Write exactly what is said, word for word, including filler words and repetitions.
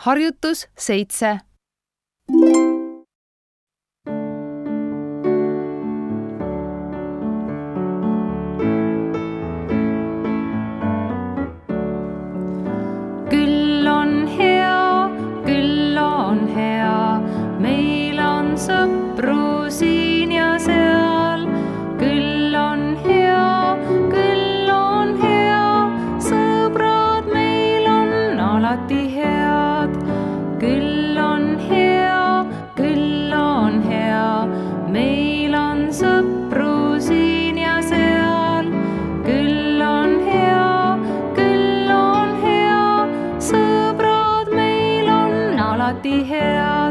Harjutus seitse. Küll on hea, küll on hea, meil on sõpru siin ja seal. Küll on hea, küll on hea, sõbrad meil on alati head. Küll on hea, küll on hea, meil on sõpru siin ja seal. Küll on hea, küll on hea, sõbrad meil on alati head.